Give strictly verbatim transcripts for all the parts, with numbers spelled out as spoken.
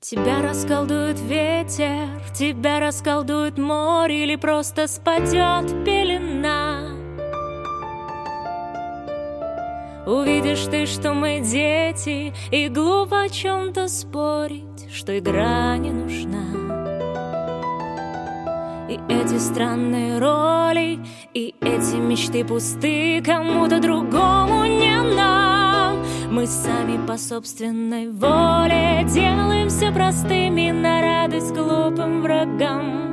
Тебя расколдует ветер, тебя расколдует море, или просто спадет пелена. Увидишь ты, что мы дети, и глупо о чем-то спорить, что игра не нужна. И эти странные роли, и эти мечты пусты, кому-то другому, не нам. Мы сами по собственной воле делаемся простыми на радость глупым врагам.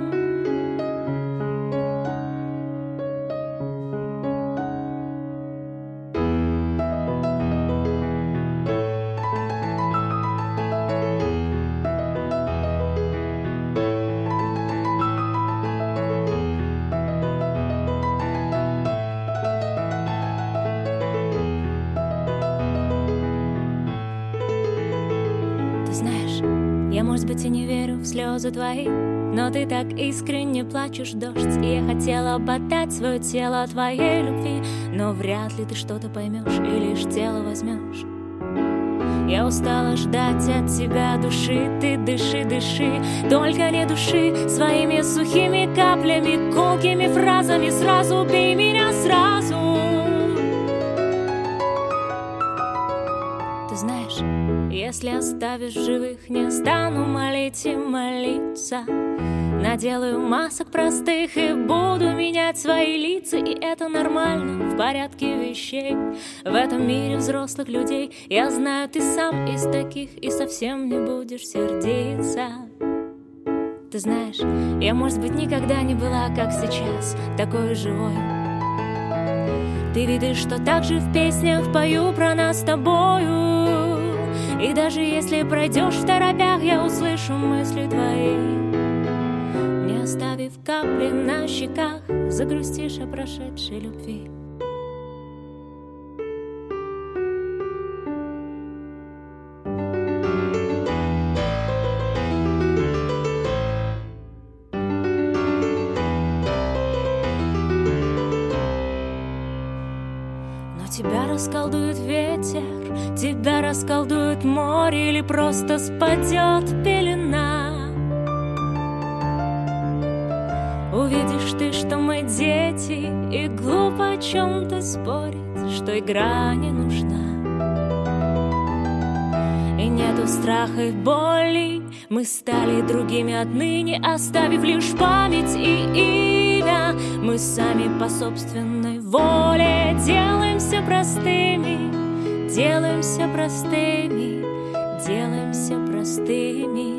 Знаешь, я, может быть, и не верю в слезы твои, но ты так искренне плачешь, дождь. И я хотела бы отдать свое тело твоей любви, но вряд ли ты что-то поймешь и лишь тело возьмешь. Я устала ждать от тебя души, ты дыши, дыши, только не души своими сухими каплями, колкими фразами. Сразу убей меня, сразу. Ты знаешь, если оставишь живых, не стану молить и молиться. Наделаю масок простых и буду менять свои лица. И это нормально, в порядке вещей. В этом мире взрослых людей, я знаю, ты сам из таких, и совсем не будешь сердиться. Ты знаешь, я, может быть, никогда не была, как сейчас, такой живой. Ты видишь, что так же в песнях пою про нас с тобою. И даже если пройдешь в торопях, я услышу мысли твои. Не оставив капли на щеках, загрустишь о прошедшей любви. Тебя расколдует ветер, тебя расколдует море, или просто спадет пелена. Увидишь ты, что мы дети, и глупо о чем-то спорить, что игра не нужна. И нету страха и боли, мы стали другими отныне, оставив лишь память и имя. Мы сами по собственной воле делаемся простыми, делаемся простыми, делаемся простыми.